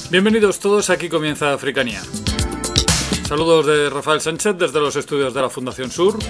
Bienvenidos todos, aquí comienza Africanía. Saludos de Rafael Sánchez desde los estudios de la Fundación Sur.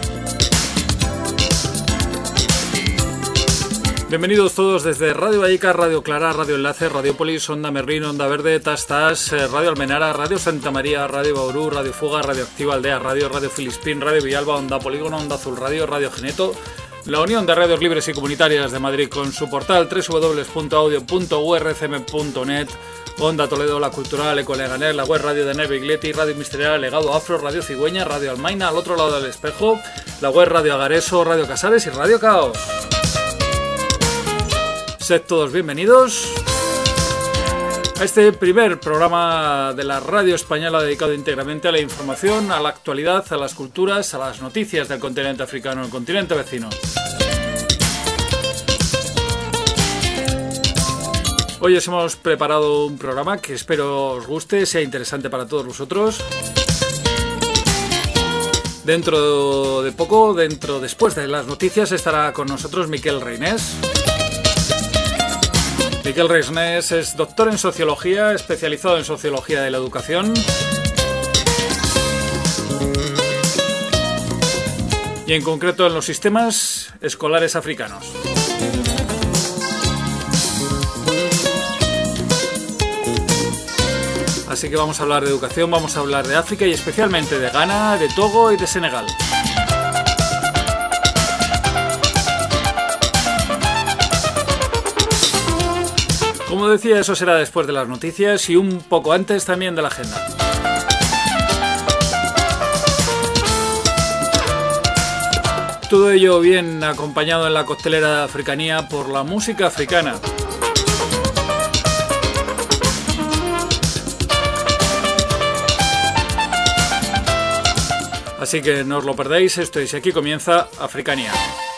Bienvenidos todos desde Radio Vallecas, Radio Clara, Radio Enlace, Radiopolis, Onda Merlín, Onda Verde, Tas, Radio Almenara, Radio Santa María, Radio Bauru, Radio Fuga, Radio Activa Aldea Radio, Radio Filispín, Radio Villalba, Onda Polígono, Onda Azul Radio, Radio Geneto, la Unión de Radios Libres y Comunitarias de Madrid con su portal www.audio.urcm.net, Onda Toledo, La Cultural, Ecoleganer, la web Radio de Neve Igleti, Radio Ministerial, Legado Afro, Radio Cigüeña, Radio Almaina, al otro lado del espejo, la web Radio Agareso, Radio Casares y Radio Caos. Sed todos bienvenidos a este primer programa de la radio española dedicado íntegramente a la información, a la actualidad, a las culturas, a las noticias del continente africano, el continente vecino. Hoy os hemos preparado un programa que espero os guste, sea interesante para todos vosotros. Dentro de poco, después de las noticias, estará con nosotros Miquel Reinés. Miquel Reinés es doctor en Sociología, especializado en Sociología de la Educación y en concreto en los sistemas escolares africanos. Así que vamos a hablar de educación, vamos a hablar de África y especialmente de Ghana, de Togo y de Senegal. Como decía, eso será después de las noticias y un poco antes también de la agenda. Todo ello bien acompañado en la coctelera de Africanía por la música africana. Así que no os lo perdáis, esto es, aquí comienza Africanía.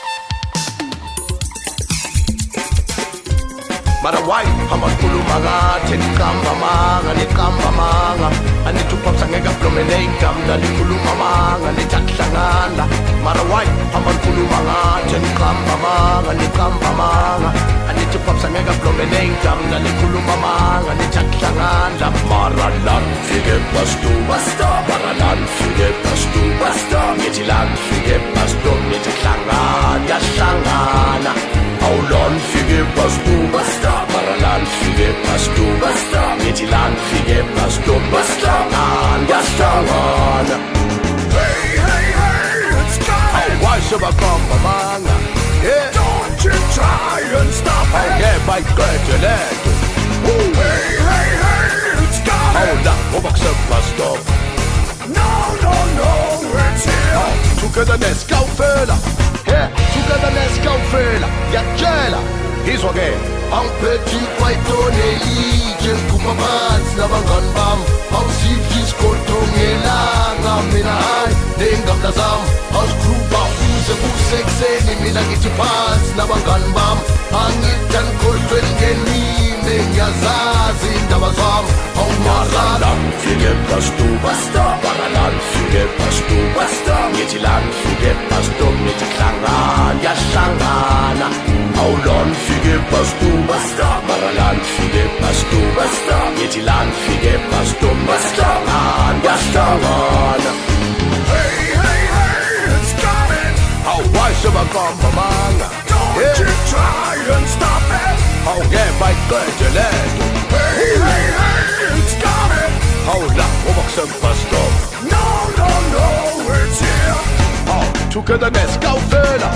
Marawai, Hamakulu Maga, Tenikamba Maga, Nikamba Maga, and the two pops and a promenade, Dalikulu Maga, and the Taklanganda. Marawai, Hamakulu Maga, Tenikamba Maga, Nikamba Maga, and the two pops and a promenade, Dalikulu Maga, and the Taklanganda. Maralan, Fige Pastu, Basta, Maralan, Fige Pastu, Basta, Mitilan, Fige Pastu, Mitiklanga, Yashangana. Aulon fige pastu basta, Maralan fige pastu basta, Mitilan fige pastu basta, Andastangan. Hey, hey, hey, it's coming. Oh, why should I come, Manga? Yeah. Don't you try and stop it. Oh, yeah, by great leg. Hey, hey, hey, it's coming. Oh, that box up must stop. No, no, no, it's here. Oh, togetherness, go further. Yeah, togetherness, go further. Yeah, jailer. Here's what again. I'm petit Python, Jen Kupapas, Navangan Bam. I'm Sifis Kotomela, Namina, Dengam Nazam. I'm Krupa, who's a good sex, and Milagiti Pass, Navangan Bam. I'm it and Colton Geni, Yazaz in Davazam. I'm Maralan, Fige Pastu, Basta, Maralan, Fige Pastu, Basta, Mitilan, Fige Pastu, Mitiklanga, Yashangana. Aulon fige pastu basta, Maralan fige pastu basta, Mitilan fige pastu basta, Andastangan. Hey, hey, hey, it's coming. Oh, why should I come, Manga? Don't you try and stop it. Oh, yeah, by good leg. Hey, hey, hey, it's coming. Oh, la, some pastu. No, no, no, it's here. Oh, togetherness, go further.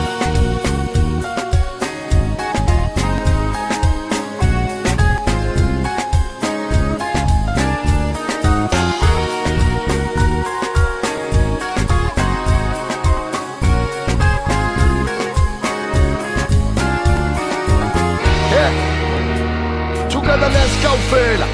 Let's go, fella.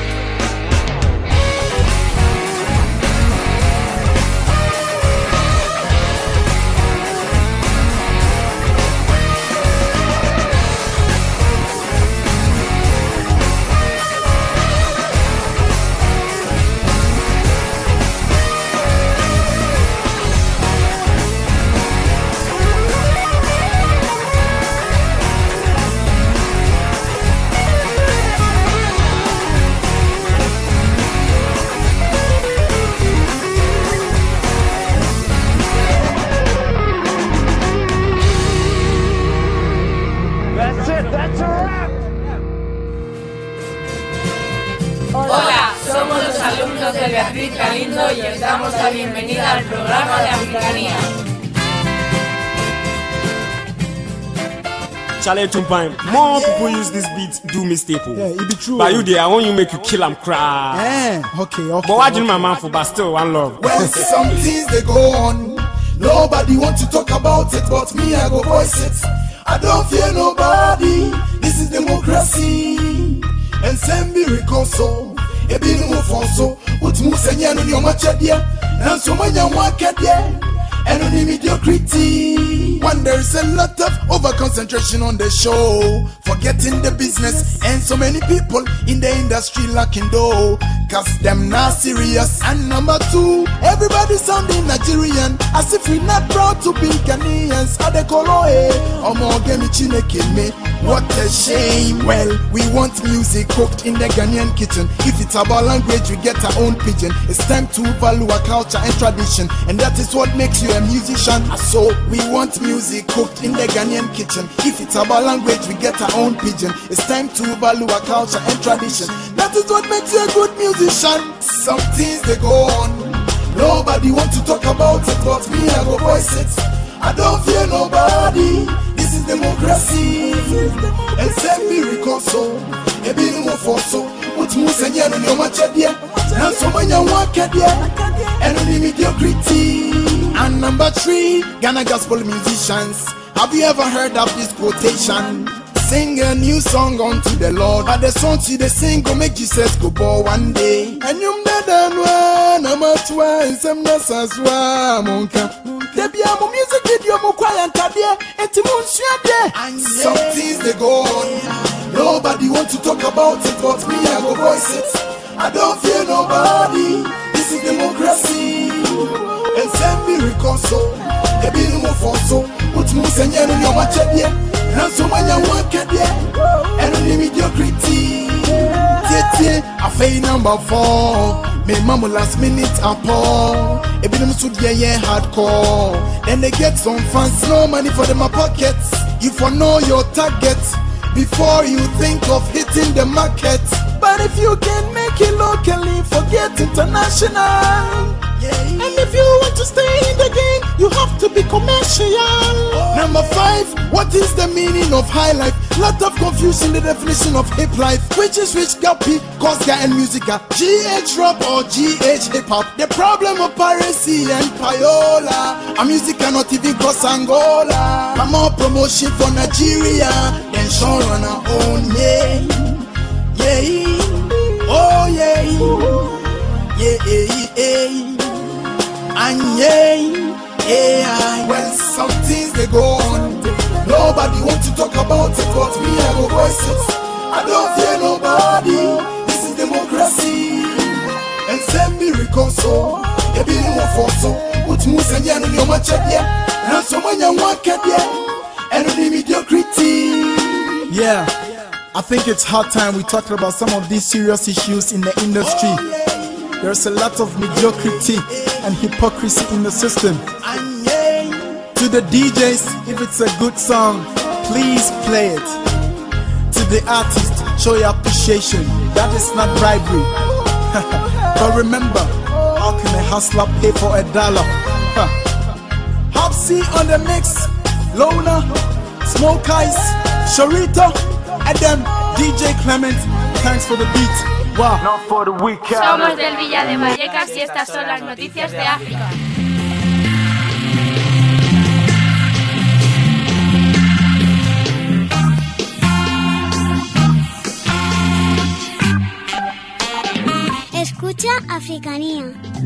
voz de Beatriz Galindo y os damos la bienvenida al programa de Africanía. Charlie Tumpine, more people use this beat, do mistake. Yeah, it be true. But you there, I want you make you kill and cry. Okay. But why didn't my man for, but still one love? Well, some things they go on. Nobody want to talk about it, but me, I go voice it. I don't fear nobody. This is democracy. And send me reconcile. A bit more for so. What moves and yan on your match at ya? And so many work at ya. And on mediocrity. When there's a lot of over concentration on the show, forgetting the business, and so many people in the industry lacking dough, cause them not serious. And number two, everybody sounding Nigerian, as if we're not proud to be Ghanaians. Adekoloe, Omogemi Chinekeme, what a shame. Well, we want music cooked in the Ghanaian kitchen. If it's about language, we get our own pidgin. It's time to value our culture and tradition, and that is what makes you a musician. So we want music cooked in the Ghanaian kitchen. If it's about language, we get our own pidgin. It's time to value our culture and tradition. That is what makes you a good musician. Some things they go on. Nobody want to talk about it, but me, I go voice it. I don't fear nobody. This is democracy. And send me reconcile. A bit more for so. What moves and yan on your match at ya? And so many work at ya. And on mediocrity. And number three, Ghana gospel musicians. Have you ever heard of this quotation? Sing a new song unto the Lord, but the songs you they sing go make Jesus go ball one day. And you mdedanwa na matwa insemna saswa monka. Debi amu music video mu kwaya ntade enti mu nsuade. Some things they go on. Nobody want to talk about it, but me I go voice it. I don't fear nobody. This is democracy. And send me reconcile. A bit more for so. What moves and yan on your match at ya? And so many work at ya. And on mediocrity. I fail number 4. Me mama last minute apart. A bit of sud yeah hardcore. Then they get some fans, no money for them pockets. You for know your target before you think of hitting the market. But if you can make it locally, forget international. And if you want to stay in the game, you have to be commercial. Number 5, what is the meaning of high life? Lot of confusion, the definition of hip life. Which is which gappy, Cosga and Musica, GH rap or GH hip hop? The problem of piracy and payola. A music cannot even cross Angola. I'm more promotion for Nigeria than Sean on our own, yeah. Oh yeah. Yeah. And yeah. Well, some things they go on. Nobody want to talk about it, but me I go voice it. I don't fear nobody. This is democracy. And send me reconcile. A bit more for so. What moves and yan on your match at ya? And so many work at ya. And on mediocrity. Yeah, I think it's hard time we talk about some of these serious issues in the industry. There's a lot of mediocrity and hypocrisy in the system. To the DJs, if it's a good song, please play it. To the artist, show your appreciation. That is not bribery. But remember, how can a hustler pay for $1? Hopsy on the mix, Lona, Smoke Ice, Sharita, Adam, DJ Clement. Thanks for the beat. Wow. Not for the weekend. Somos del Villa de Vallecas y estas son las noticias de África. Escucha Africanía.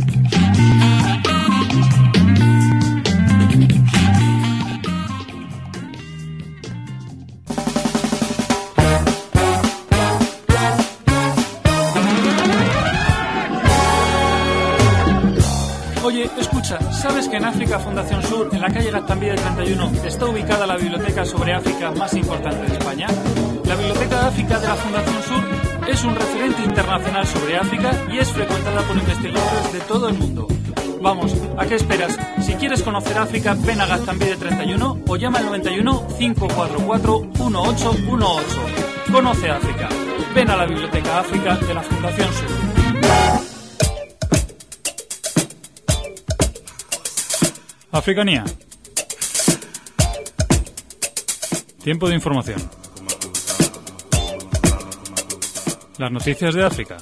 Oye, escucha, ¿sabes que en África Fundación Sur, en la calle Gaztambide 31, está ubicada la biblioteca sobre África más importante de España? La Biblioteca de África de la Fundación Sur es un referente internacional sobre África y es frecuentada por investigadores de todo el mundo. Vamos, ¿a qué esperas? Si quieres conocer África, ven a Gaztambide 31 o llama al 91 544 1818. Conoce África. Ven a la Biblioteca África de la Fundación Sur. Africanía. Tiempo de información. Las noticias de África.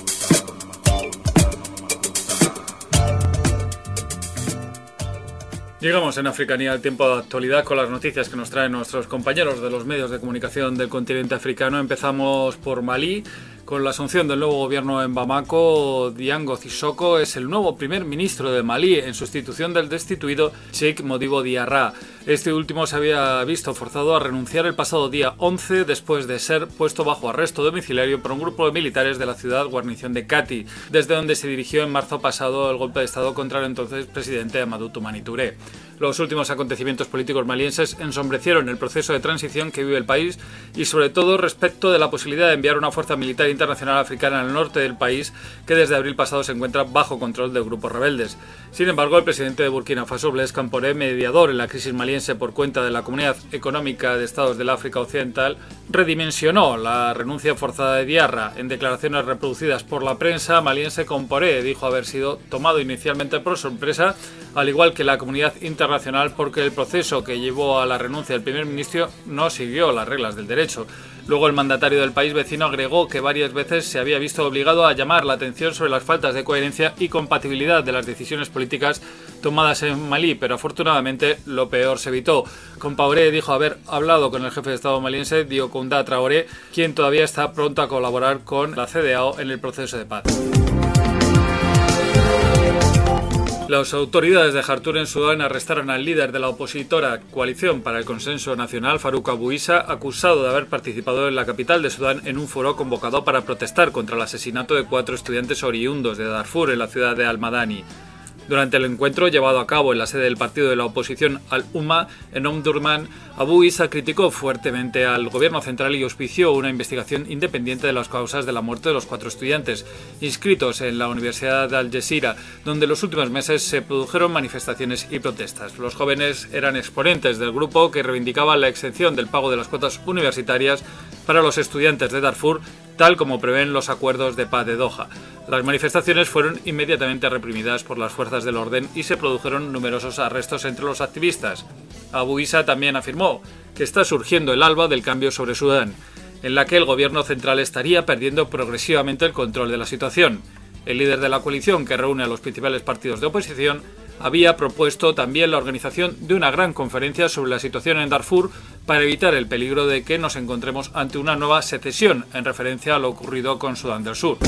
Llegamos en Africanía al tiempo de actualidad con las noticias que nos traen nuestros compañeros de los medios de comunicación del continente africano. Empezamos por Malí. Con la asunción del nuevo gobierno en Bamako, Diango Sissoko es el nuevo primer ministro de Malí en sustitución del destituido Cheikh Modibo Diarra. Este último se había visto forzado a renunciar el pasado día 11 después de ser puesto bajo arresto domiciliario por un grupo de militares de la ciudad guarnición de Kati, desde donde se dirigió en marzo pasado el golpe de estado contra el entonces presidente Amadou Toumani Touré. Los últimos acontecimientos políticos malienses ensombrecieron el proceso de transición que vive el país y sobre todo respecto de la posibilidad de enviar una fuerza militar internacional africana al norte del país que desde abril pasado se encuentra bajo control de grupos rebeldes. Sin embargo, el presidente de Burkina Faso, Blaise Compaoré, mediador en la crisis maliense por cuenta de la Comunidad Económica de Estados del África Occidental, redimensionó la renuncia forzada de Diarra. En declaraciones reproducidas por la prensa maliense, Compaoré dijo haber sido tomado inicialmente por sorpresa, al igual que la comunidad internacional, porque el proceso que llevó a la renuncia del primer ministro no siguió las reglas del derecho. Luego el mandatario del país vecino agregó que varias veces se había visto obligado a llamar la atención sobre las faltas de coherencia y compatibilidad de las decisiones políticas tomadas en Malí, pero afortunadamente lo peor se evitó. Compaoré dijo haber hablado con el jefe de Estado maliense, Diokounda Traoré, quien todavía está pronto a colaborar con la CEDEAO en el proceso de paz. Las autoridades de Jartum en Sudán arrestaron al líder de la opositora Coalición para el Consenso Nacional, Farouk Abu Issa, acusado de haber participado en la capital de Sudán en un foro convocado para protestar contra el asesinato de 4 estudiantes oriundos de Darfur en la ciudad de Al-Madani. Durante el encuentro llevado a cabo en la sede del partido de la oposición Al-Umma en Omdurman, Abu Issa criticó fuertemente al gobierno central y auspició una investigación independiente de las causas de la muerte de los 4 estudiantes inscritos en la Universidad de Al-Jazeera, donde en los últimos meses se produjeron manifestaciones y protestas. Los jóvenes eran exponentes del grupo que reivindicaba la exención del pago de las cuotas universitarias para los estudiantes de Darfur, tal como prevén los acuerdos de paz de Doha. Las manifestaciones fueron inmediatamente reprimidas por las fuerzas del orden y se produjeron numerosos arrestos entre los activistas. Abu Issa también afirmó que está surgiendo el alba del cambio sobre Sudán, en la que el gobierno central estaría perdiendo progresivamente el control de la situación. El líder de la coalición, que reúne a los principales partidos de oposición, había propuesto también la organización de una gran conferencia sobre la situación en Darfur para evitar el peligro de que nos encontremos ante una nueva secesión, en referencia a lo ocurrido con Sudán del Sur.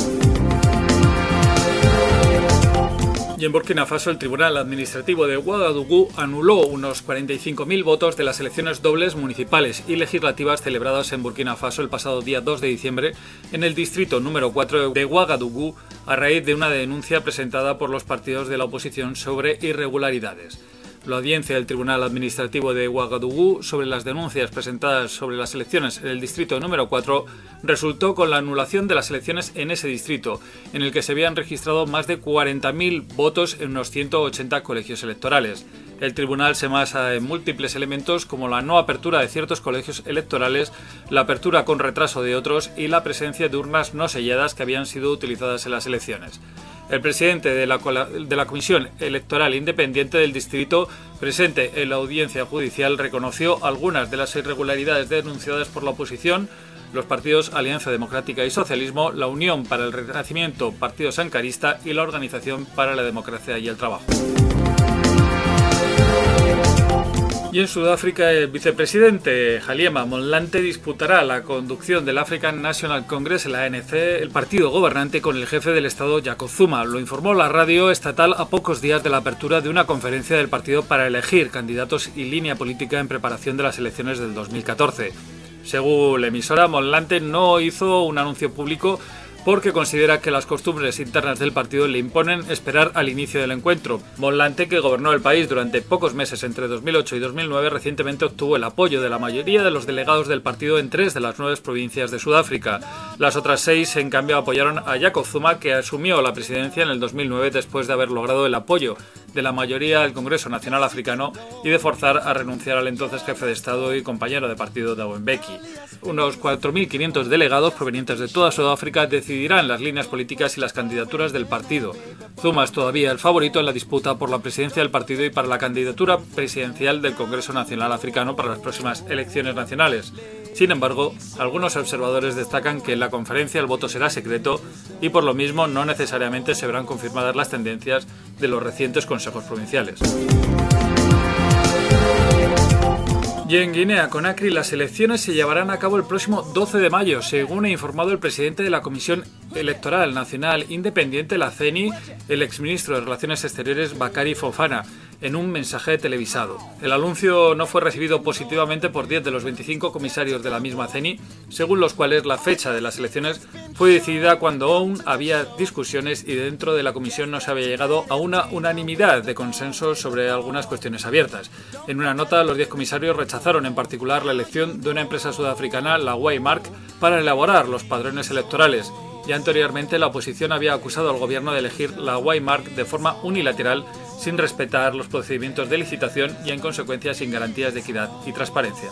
Y en Burkina Faso, el Tribunal Administrativo de Ouagadougou anuló unos 45.000 votos de las elecciones dobles municipales y legislativas celebradas en Burkina Faso el pasado día 2 de diciembre en el distrito número 4 de Ouagadougou a raíz de una denuncia presentada por los partidos de la oposición sobre irregularidades. La audiencia del Tribunal Administrativo de Ouagadougou sobre las denuncias presentadas sobre las elecciones en el distrito número 4 resultó con la anulación de las elecciones en ese distrito, en el que se habían registrado más de 40.000 votos en unos 180 colegios electorales. El tribunal se basa en múltiples elementos como la no apertura de ciertos colegios electorales, la apertura con retraso de otros y la presencia de urnas no selladas que habían sido utilizadas en las elecciones. El presidente de la Comisión Electoral Independiente del distrito, presente en la audiencia judicial, reconoció algunas de las irregularidades denunciadas por la oposición, los partidos Alianza Democrática y Socialismo, la Unión para el Renacimiento, Partido Sankarista y la Organización para la Democracia y el Trabajo. Y en Sudáfrica, el vicepresidente Haliema Motlanthe disputará la conducción del African National Congress, la ANC, el partido gobernante, con el jefe del Estado Jacob Zuma. Lo informó la radio estatal a pocos días de la apertura de una conferencia del partido para elegir candidatos y línea política en preparación de las elecciones del 2014. Según la emisora, Motlanthe no hizo un anuncio público porque considera que las costumbres internas del partido le imponen esperar al inicio del encuentro. Motlanthe, que gobernó el país durante pocos meses entre 2008 y 2009, recientemente obtuvo el apoyo de la mayoría de los delegados del partido en 3 de las 9 provincias de Sudáfrica. Las otras 6, en cambio, apoyaron a Jacob Zuma, que asumió la presidencia en el 2009 después de haber logrado el apoyo de la mayoría del Congreso Nacional Africano y de forzar a renunciar al entonces jefe de Estado y compañero de partido Thabo Mbeki. Unos 4.500 delegados provenientes de toda Sudáfrica decidirán las líneas políticas y las candidaturas del partido. Zuma es todavía el favorito en la disputa por la presidencia del partido y para la candidatura presidencial del Congreso Nacional Africano para las próximas elecciones nacionales. Sin embargo, algunos observadores destacan que en la conferencia el voto será secreto y por lo mismo no necesariamente se verán confirmadas las tendencias de los recientes consejos provinciales. Y en Guinea-Conakry las elecciones se llevarán a cabo el próximo 12 de mayo, según ha informado el presidente de la Comisión Electoral Nacional Independiente, la CENI, el exministro de Relaciones Exteriores Bakary Fofana, en un mensaje televisado. El anuncio no fue recibido positivamente por 10 de los 25 comisarios de la misma CENI, según los cuales la fecha de las elecciones fue decidida cuando aún había discusiones y dentro de la comisión no se había llegado a una unanimidad de consenso sobre algunas cuestiones abiertas. En una nota, los 10 comisarios rechazaron en particular la elección de una empresa sudafricana, la Waymark, para elaborar los padrones electorales. Y anteriormente la oposición había acusado al gobierno de elegir la Waymark de forma unilateral, sin respetar los procedimientos de licitación y en consecuencia sin garantías de equidad y transparencia.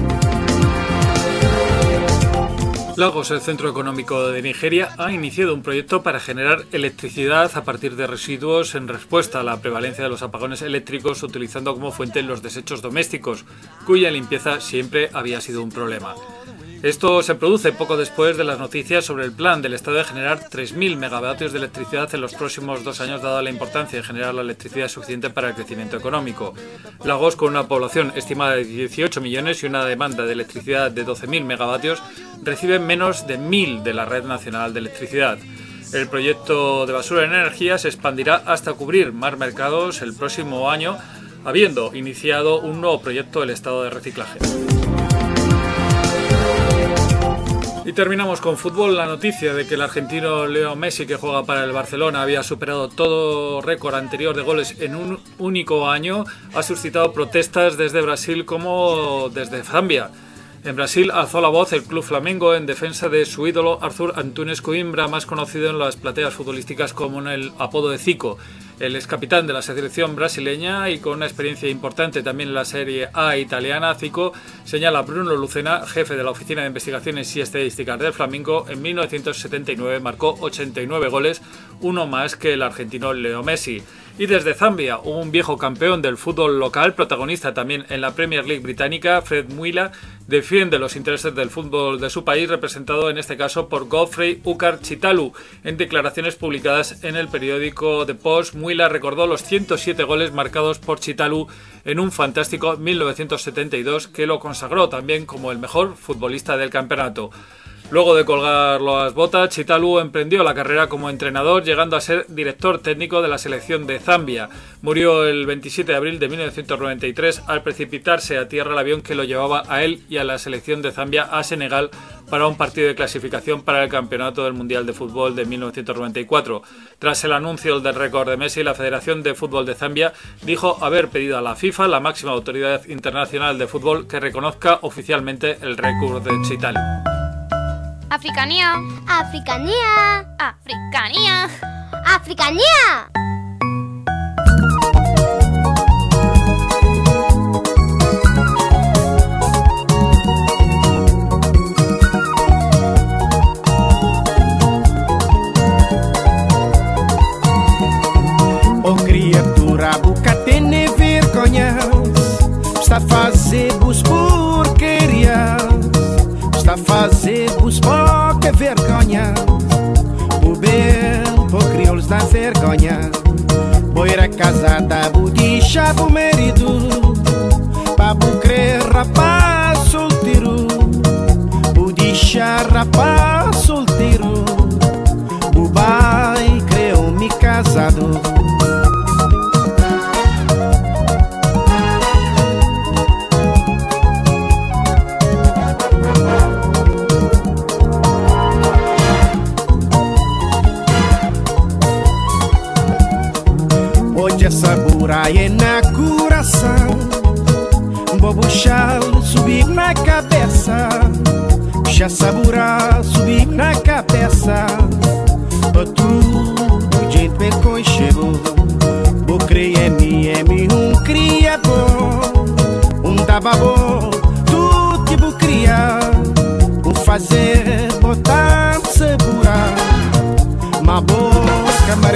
Lagos, el centro económico de Nigeria, ha iniciado un proyecto para generar electricidad a partir de residuos en respuesta a la prevalencia de los apagones eléctricos, utilizando como fuente los desechos domésticos, cuya limpieza siempre había sido un problema. Esto se produce poco después de las noticias sobre el plan del Estado de generar 3.000 megavatios de electricidad en los próximos 2 años, dada la importancia de generar la electricidad suficiente para el crecimiento económico. Lagos, con una población estimada de 18 millones y una demanda de electricidad de 12.000 megavatios, recibe menos de 1.000 de la Red Nacional de Electricidad. El proyecto de basura en energía se expandirá hasta cubrir más mercados el próximo año, habiendo iniciado un nuevo proyecto del Estado de reciclaje. Y terminamos con fútbol. La noticia de que el argentino Leo Messi, que juega para el Barcelona, había superado todo récord anterior de goles en un único año, ha suscitado protestas desde Brasil como desde Zambia. En Brasil alzó la voz el club Flamengo en defensa de su ídolo Arthur Antunes Coimbra, más conocido en las plateas futbolísticas como en el apodo de Zico. El excapitán de la selección brasileña y con una experiencia importante también en la Serie A italiana, Zico, señala a Bruno Lucena, jefe de la Oficina de Investigaciones y Estadísticas del Flamengo, en 1979 marcó 89 goles, uno más que el argentino Leo Messi. Y desde Zambia, un viejo campeón del fútbol local, protagonista también en la Premier League británica, Fred Mwila, defiende los intereses del fútbol de su país, representado en este caso por Godfrey Ukar Chitalu. En declaraciones publicadas en el periódico The Post, Mwila recordó los 107 goles marcados por Chitalu en un fantástico 1972 que lo consagró también como el mejor futbolista del campeonato. Luego de colgar las botas, Chitalu emprendió la carrera como entrenador, llegando a ser director técnico de la selección de Zambia. Murió el 27 de abril de 1993 al precipitarse a tierra el avión que lo llevaba a él y a la selección de Zambia a Senegal para un partido de clasificación para el Campeonato del Mundial de Fútbol de 1994. Tras el anuncio del récord de Messi, la Federación de Fútbol de Zambia dijo haber pedido a la FIFA, la máxima autoridad internacional de fútbol, que reconozca oficialmente el récord de Chitalu. Africanía. Africanía. Africanía. Africanía. Oh criatura, boca tem vergonha, está a fazer-vos porcaria, está a fazer-vos pouca vergonha, o belo, o crioulos dá vergonha, boira casada, budicha, o marido, para crer rapaz solteiro, budicha, rapaz solteiro, o bai creu-me casado. Saburai na coração, bobo chal subir na cabeça, já sabura subir na cabeça, o tu gente me conchego, vou crer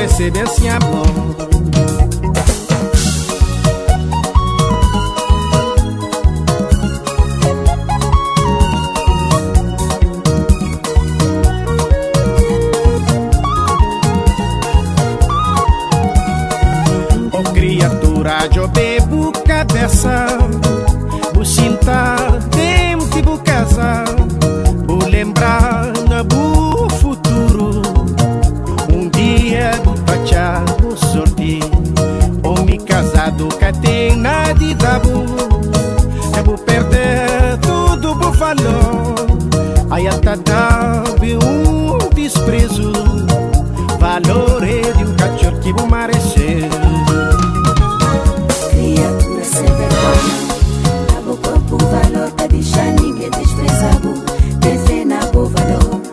receber esse amor. Eu bebo cabeça, vou sentar dentro do casa, vou lembrar no futuro, dia do pachá, vou sortir, homem casado que tem nada de dabo, eu vou perder tudo por valor, aí até dá desprezo, valor é de cachorro que vou merecer. Sem vergonha, dá o corpo valor, pra deixar ninguém desprezado, defenda o valor.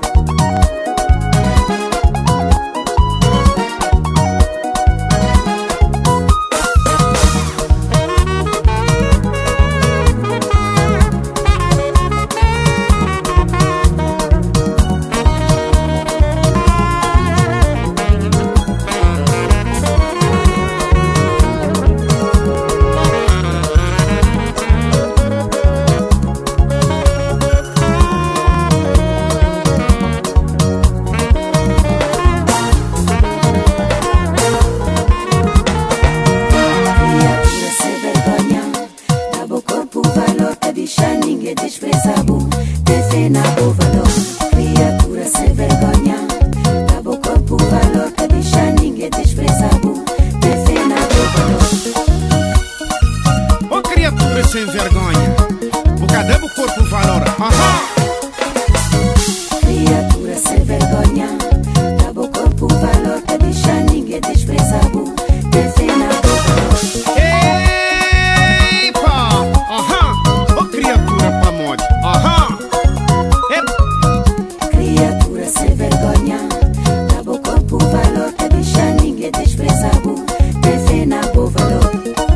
Sem vergonha, o cadê o corpo valor? Criatura sem vergonha, dá o corpo valor, pra deixar ninguém desprezado, defenda o valor. Eipa, ô criatura pra mod, Criatura sem vergonha, dá o corpo valor, pra deixar ninguém desprezado, defenda o valor.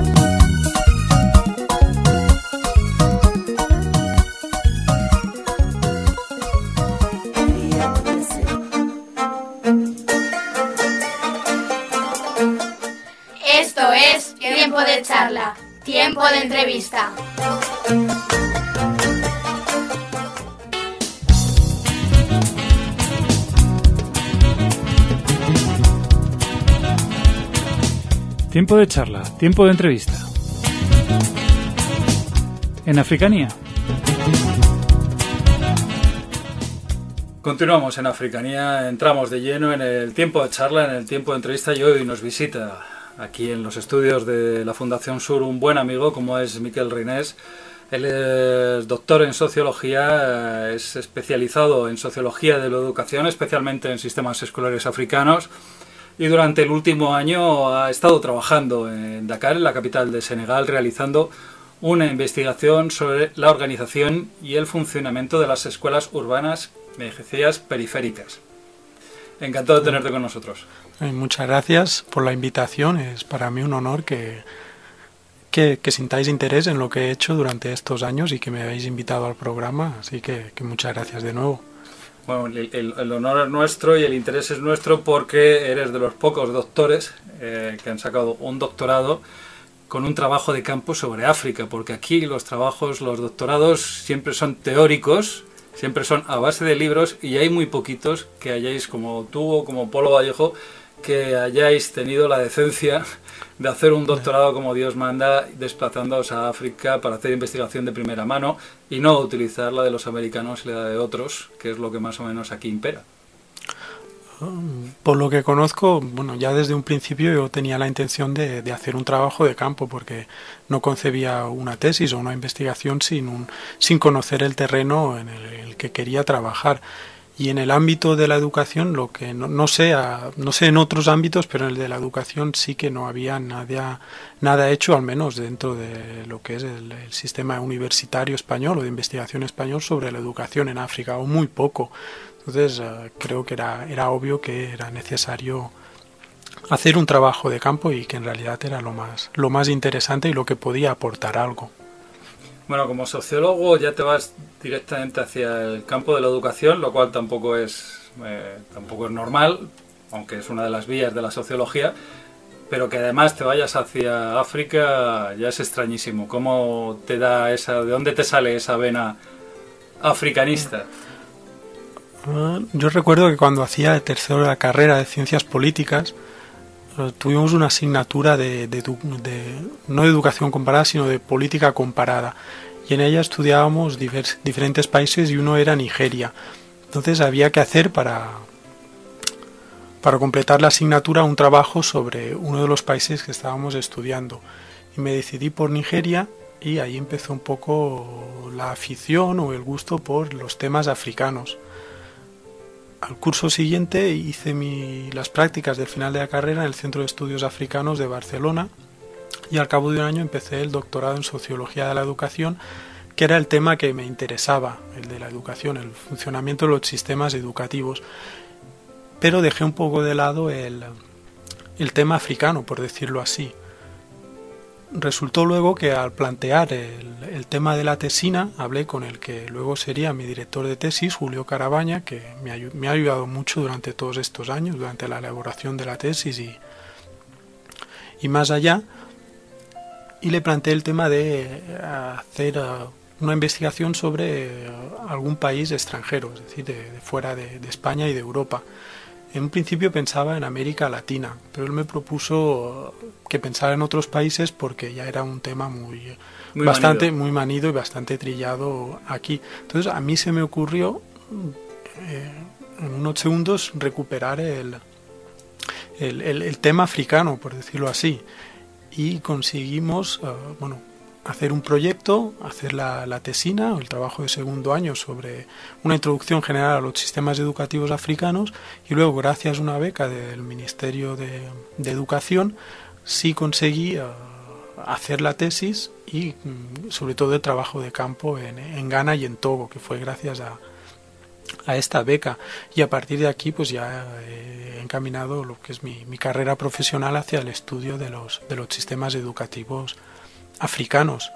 Esto es Tiempo de Charla, Tiempo de Entrevista. Tiempo de charla, tiempo de entrevista. En Africanía. Continuamos en Africanía, entramos de lleno en el tiempo de charla, en el tiempo de entrevista, y hoy nos visita aquí en los estudios de la Fundación Sur un buen amigo como es Miquel Reinés. Él es doctor en sociología, es especializado en sociología de la educación, especialmente en sistemas escolares africanos, y durante el último año ha estado trabajando en Dakar, en la capital de Senegal, realizando una investigación sobre la organización y el funcionamiento de las escuelas urbanas beneficiarias periféricas. Encantado de tenerte con nosotros. Muchas gracias por la invitación. Es para mí un honor que sintáis interés en lo que he hecho durante estos años y que me habéis invitado al programa. Así que muchas gracias de nuevo. Bueno, el honor es nuestro y el interés es nuestro porque eres de los pocos doctores que han sacado un doctorado con un trabajo de campo sobre África, porque aquí los doctorados siempre son teóricos, siempre son a base de libros, y hay muy poquitos que hayáis, como tú o como Polo Vallejo, que hayáis tenido la decencia de hacer un doctorado como Dios manda, desplazándoos a África para hacer investigación de primera mano y no utilizar la de los americanos y la de otros, que es lo que más o menos aquí impera. Por lo que conozco, bueno, ya desde un principio yo tenía la intención de hacer un trabajo de campo, porque no concebía una tesis o una investigación sin conocer el terreno en el que quería trabajar. Y en el ámbito de la educación, lo que no sé en otros ámbitos, pero en el de la educación sí que no había nada hecho, al menos dentro de lo que es el sistema universitario español o de investigación español sobre la educación en África, o muy poco. Entonces creo que era obvio que era necesario hacer un trabajo de campo y que en realidad era lo más interesante y lo que podía aportar algo. Bueno, como sociólogo ya te vas directamente hacia el campo de la educación, lo cual tampoco es normal. aunque es una de las vías de la sociología, pero que además te vayas hacia África ya es extrañísimo. ¿Cómo te da de dónde te sale esa vena africanista? Yo recuerdo que cuando hacía el tercero de la carrera de Ciencias Políticas, tuvimos una asignatura no de educación comparada, sino de política comparada. Y en ella estudiábamos diferentes países y uno era Nigeria. Entonces había que hacer para completar la asignatura un trabajo sobre uno de los países que estábamos estudiando. Y me decidí por Nigeria y ahí empezó un poco la afición o el gusto por los temas africanos. Al curso siguiente hice las prácticas del final de la carrera en el Centro de Estudios Africanos de Barcelona y al cabo de un año empecé el doctorado en Sociología de la Educación, que era el tema que me interesaba, el de la educación, el funcionamiento de los sistemas educativos. Pero dejé un poco de lado el tema africano, por decirlo así. Resultó luego que al plantear el tema de la tesina, hablé con el que luego sería mi director de tesis, Julio Carabaña, que me ha ayudado mucho durante todos estos años, durante la elaboración de la tesis y más allá, y le planteé el tema de hacer una investigación sobre algún país extranjero, es decir, de fuera de España y de Europa. En un principio pensaba en América Latina, pero él me propuso que pensara en otros países porque ya era un tema muy manido y bastante trillado aquí. Entonces a mí se me ocurrió en unos segundos recuperar el tema africano, por decirlo así, y conseguimos hacer un proyecto, hacer la tesina, el trabajo de segundo año sobre una introducción general a los sistemas educativos africanos, y luego gracias a una beca del Ministerio de Educación sí conseguí hacer la tesis y sobre todo el trabajo de campo en Ghana y en Togo, que fue gracias a esta beca, y a partir de aquí pues ya he encaminado lo que es mi carrera profesional hacia el estudio de los sistemas educativos africanos.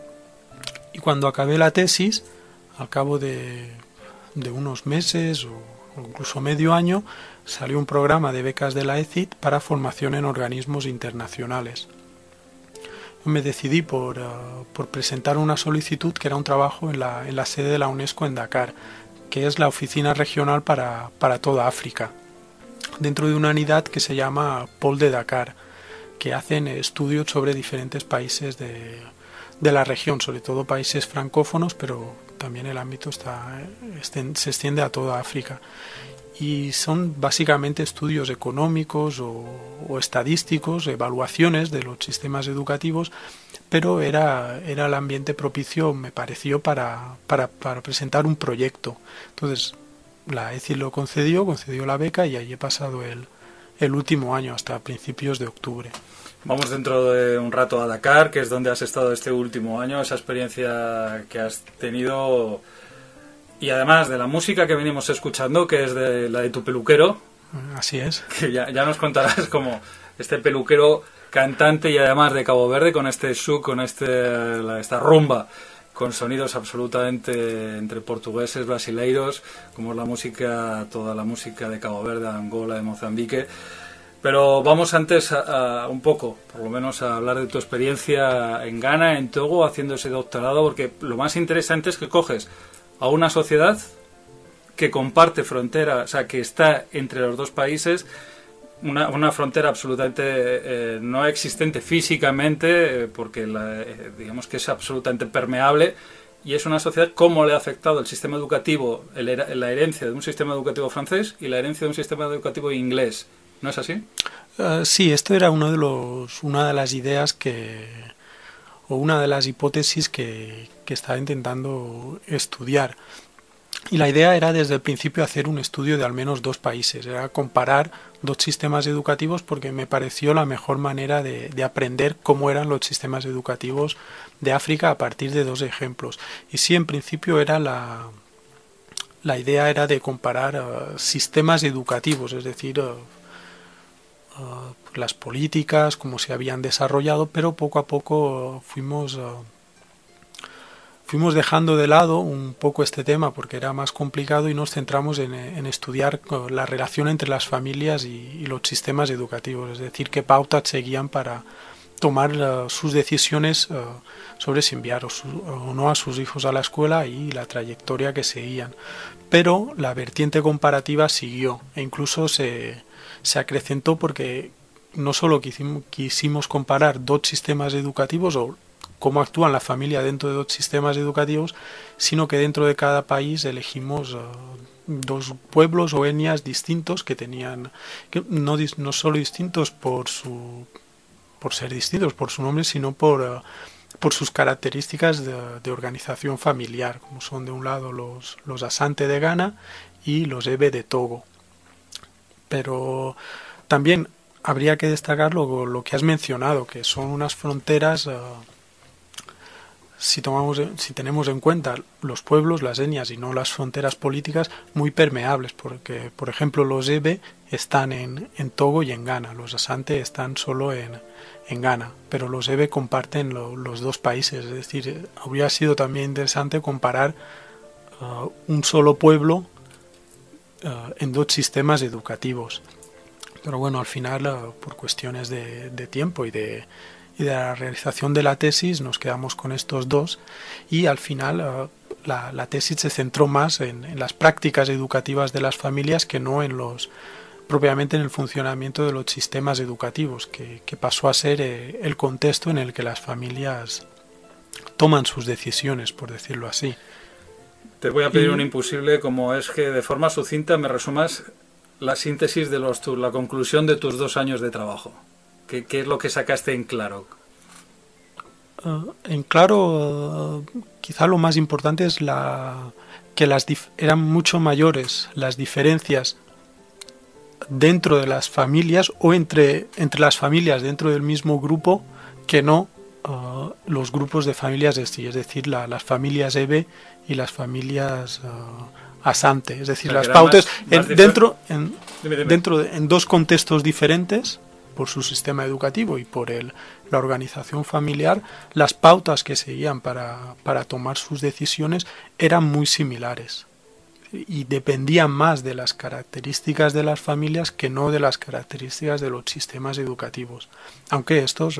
Y cuando acabé la tesis, al cabo de unos meses o incluso medio año, salió un programa de becas de la ECIT para formación en organismos internacionales. Yo me decidí por presentar una solicitud que era un trabajo en la sede de la UNESCO en Dakar, que es la oficina regional para toda África, dentro de una unidad que se llama Pol de Dakar, que hacen estudios sobre diferentes países de la región, sobre todo países francófonos, pero también el ámbito se extiende a toda África. Y son básicamente estudios económicos o estadísticos, evaluaciones de los sistemas educativos, pero era el ambiente propicio, me pareció, para presentar un proyecto. Entonces la ECI lo concedió la beca y ahí he pasado el último año hasta principios de octubre. Vamos dentro de un rato a Dakar, que es donde has estado este último año, esa experiencia que has tenido, y además de la música que venimos escuchando, que es la de tu peluquero. Así es. Que ya nos contarás como este peluquero cantante y además de Cabo Verde, con este souk, con esta rumba, con sonidos absolutamente entre portugueses, brasileiros, como es la música, toda la música de Cabo Verde, de Angola, de Mozambique. Pero vamos antes a un poco, por lo menos, a hablar de tu experiencia en Ghana, en Togo, haciendo ese doctorado, porque lo más interesante es que coges a una sociedad que comparte frontera, o sea, que está entre los dos países, una frontera absolutamente no existente físicamente, porque digamos que es absolutamente permeable, y es una sociedad. ¿Cómo le ha afectado el sistema educativo, la herencia de un sistema educativo francés y la herencia de un sistema educativo inglés? ¿No es así? Sí, esto era una de las ideas o una de las hipótesis que estaba intentando estudiar. Y la idea era desde el principio hacer un estudio de al menos dos países, era comparar dos sistemas educativos, porque me pareció la mejor manera de aprender cómo eran los sistemas educativos de África a partir de dos ejemplos. Y sí, en principio era la idea era de comparar sistemas educativos, es decir, las políticas, cómo se habían desarrollado, pero poco a poco fuimos fuimos dejando de lado un poco este tema porque era más complicado y nos centramos en estudiar la relación entre las familias y los sistemas educativos, es decir, qué pautas seguían para tomar sus decisiones sobre si enviar o no a sus hijos a la escuela y la trayectoria que seguían. Pero la vertiente comparativa siguió e incluso se acrecentó porque no solo quisimos comparar dos sistemas educativos o cómo actúan la familia dentro de dos sistemas educativos, sino que dentro de cada país elegimos dos pueblos o etnias distintos que tenían, no solo distintos por ser distintos por su nombre, sino por sus características de organización familiar, como son de un lado los Asante de Ghana y los Ebe de Togo. Pero también habría que destacar lo que has mencionado, que son unas fronteras, si tenemos en cuenta los pueblos, las etnias y no las fronteras políticas, muy permeables, porque, por ejemplo, los Ebe están en Togo y en Ghana, los Asante están solo en Ghana, pero los Ebe comparten los dos países, es decir, habría sido también interesante comparar un solo pueblo en dos sistemas educativos. Pero bueno, al final, por cuestiones de tiempo y de la realización de la tesis, nos quedamos con estos dos y al final la tesis se centró más en las prácticas educativas de las familias que no propiamente en el funcionamiento de los sistemas educativos, que pasó a ser el contexto en el que las familias toman sus decisiones, por decirlo así. Te voy a pedir un imposible, como es que de forma sucinta me resumas la síntesis de la conclusión de tus 2 años de trabajo. ¿Qué es lo que sacaste en claro? En claro, quizá lo más importante es que eran mucho mayores las diferencias dentro de las familias o entre las familias dentro del mismo grupo que no los grupos de familias es decir, las familias Ebe y las familias Asante, es decir, las pautas en dos contextos diferentes por su sistema educativo y por la organización familiar, las pautas que seguían para tomar sus decisiones eran muy similares y dependían más de las características de las familias que no de las características de los sistemas educativos, aunque estos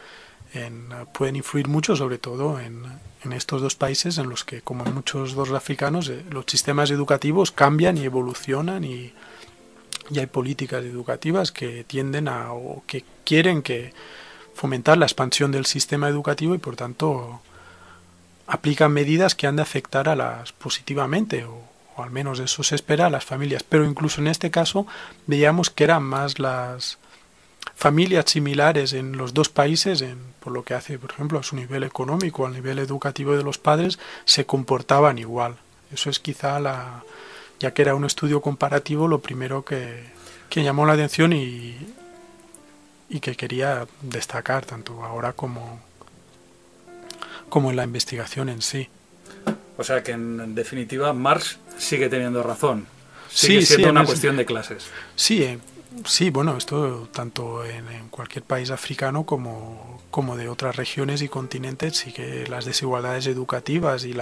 pueden influir mucho, sobre todo en estos dos países en los que, como en muchos dos africanos, los sistemas educativos cambian y evolucionan y hay políticas educativas que tienden o que quieren fomentar la expansión del sistema educativo y por tanto aplican medidas que han de afectar positivamente o al menos eso se espera a las familias, pero incluso en este caso veíamos que eran más las familias similares en los dos países, por lo que hace, por ejemplo, a su nivel económico, al nivel educativo de los padres, se comportaban igual. Eso es quizá ya que era un estudio comparativo, lo primero que llamó la atención y que quería destacar tanto ahora como en la investigación en sí. O sea que en definitiva Marx sigue teniendo razón, sigue siendo una cuestión de clases. Sí, bueno, esto tanto en cualquier país africano como de otras regiones y continentes, sí que las desigualdades educativas y